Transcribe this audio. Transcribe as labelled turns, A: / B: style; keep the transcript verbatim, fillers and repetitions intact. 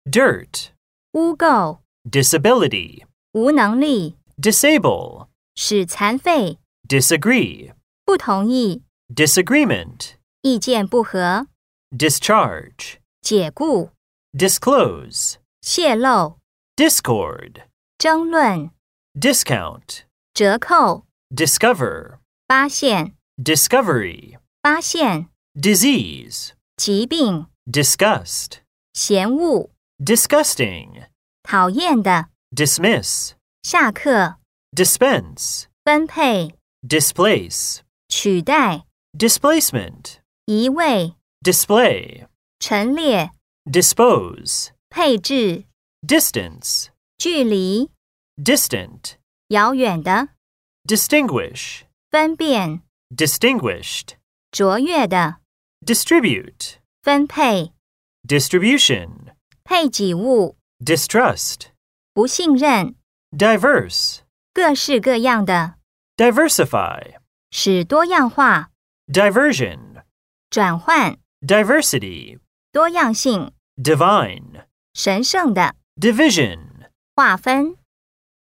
A: dirt,
B: 污垢、
A: disability,
B: 无能力、
A: disable,
B: 使残废、
A: disagree,
B: 不同意、
A: disagreement,
B: 意见不合、
A: discharge,
B: 解雇、
A: disclose,
B: 泄露、
A: discord,
B: 争论、
A: discount,
B: 折扣、
A: discover,
B: 发现、
A: discovery,
B: 发现、
A: disease,
B: 疾病、
A: disgust,
B: 嫌恶、
A: disgusting,
B: 讨厌的、
A: dismiss,
B: 下课、
A: dispense,
B: 分配、
A: displace,
B: 取代、
A: displacement,
B: 移位、
A: display,
B: 陈列、
A: dispose,
B: 配置、
A: distance,
B: 距离、
A: distant,
B: 遥远的、
A: distinguish,
B: 分辨、
A: distinguished,
B: 卓越的、
A: distribute,
B: 分配、
A: distribution,
B: 配给物、
A: distrust,
B: 不信任、
A: diverse,
B: 各式各样的、
A: diversify,
B: 使多样化、
A: diversion,
B: 转换、
A: diversity,
B: 多样性、
A: divine,
B: 神圣的、
A: division.
B: 划分。